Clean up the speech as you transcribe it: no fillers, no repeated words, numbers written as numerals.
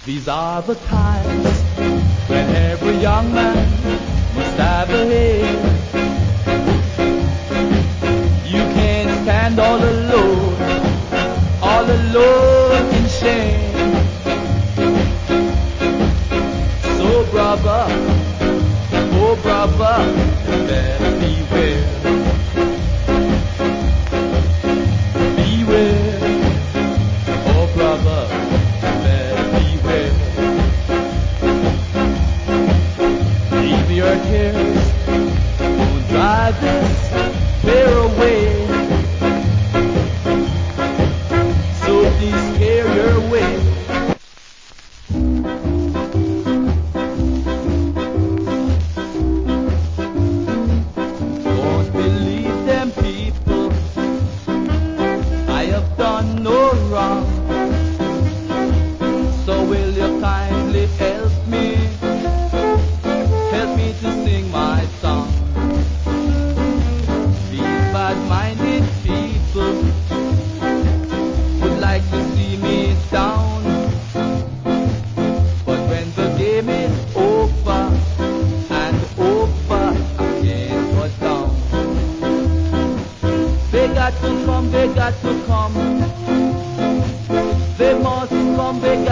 These are the times when every young man must have a head. You can't stand all alone in shame. So brother, oh brother, better beware. Beware, oh brother, better beware. Leave your cares, don't drive this fear away. So please scare your way. Don't believe them people, I have done no wrong. So will you kindly help me to sing my song? These bad-minded people would like to see me down, but when the game is over and over, I can't go down. They got to come, they got to come. They must come, they got